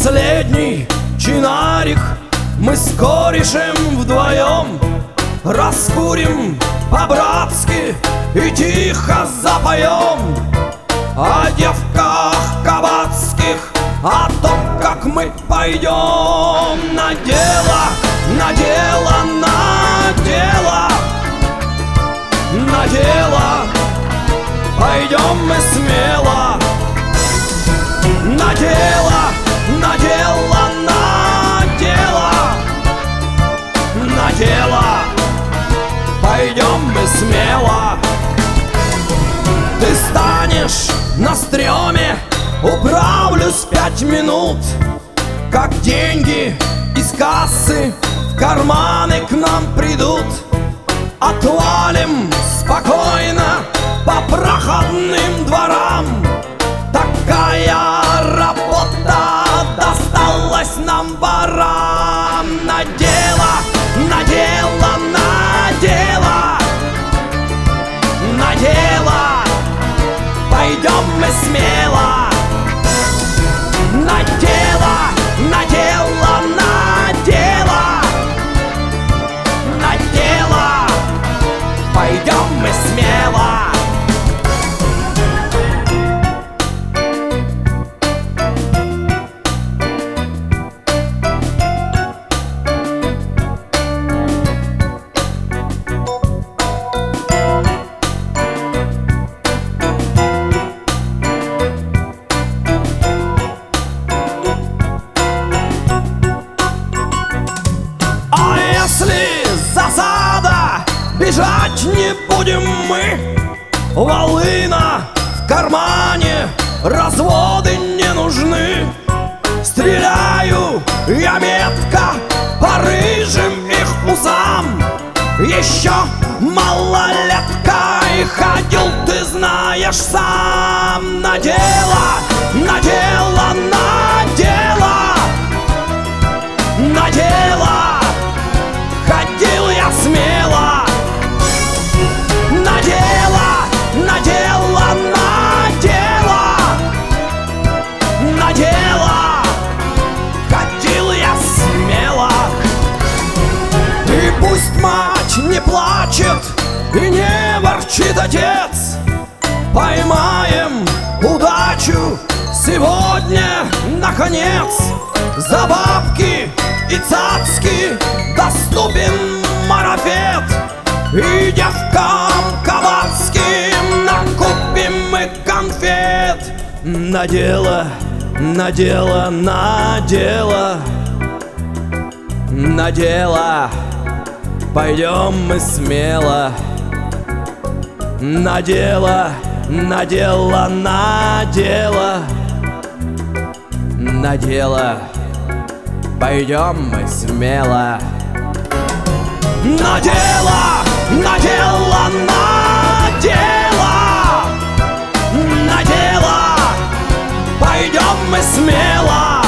последний чинарик мы с корешем вдвоем раскурим по-братски и тихо запоем о девках кабацких, о том, как мы пойдем на дело, на дело, на дело, на дело. Пойдем мы смело на дело, на дело, на дело, на дело. Пойдем мы смело. Ты станешь на стреме, управлюсь 5 минут, как деньги из кассы в карманы к нам придут. Отвалим спокойно по проходным дворам. Такая работа досталась нам ворам. На дело, на дело, на дело, на дело. Пойдем мы смело на дело, на дело, на дело, на дело. Пойдем мы смело. Засада, бежать не будем мы. Волына в кармане, разводы не нужны. Стреляю я метко по рыжим их усам. Еще малолетка и ходил, ты знаешь сам. На дело, на дело, на дело, на дело. Ходил я смело на дело, на дело, на дело, на дело. Ходил я смело. И пусть мать не плачет и не ворчит отец, поймаем удачу сегодня наконец. За бабки и цацки доступен марафет, и девкам кабацким накупим мы конфет. На дело, на дело, на дело, на дело. Пойдем мы смело на дело, на дело, на дело, на дело. Пойдем мы смело на дело, на дело, на дело, на дело. Пойдем мы смело.